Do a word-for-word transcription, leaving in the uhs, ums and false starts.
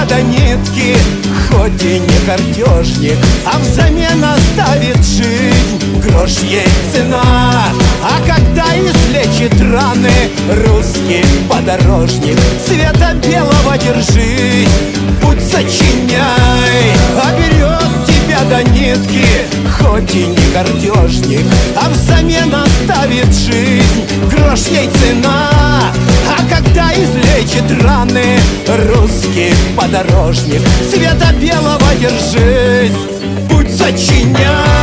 до нитки, хоть и не картежник, а взамен оставит жизнь, грош ей цена. А когда излечит раны русский подорожник, цвета белого держись, путь сочиняй. А берет тебя до нитки, хоть и не картежник, а взамен оставит жизнь, грош ей цена. А когда излечит раны русский подорожник, цвета белого держись, путь сочиняй.